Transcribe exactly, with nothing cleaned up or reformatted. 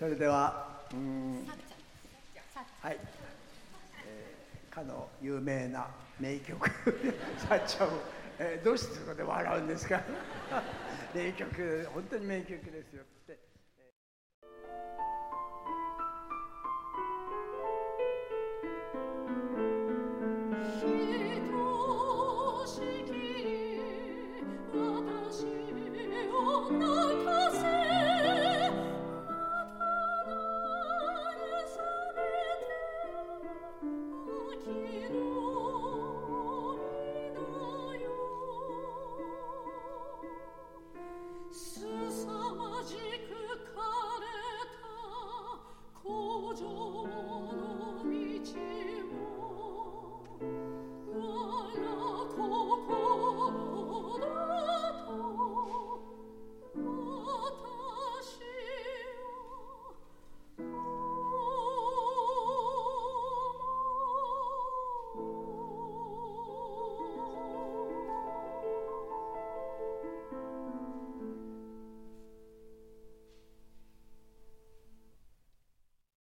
れではうーんはい、えー、かの有名な名曲さっちゃん、えー、どうしてそこで笑うんですか名曲、本当に名曲ですよって。 No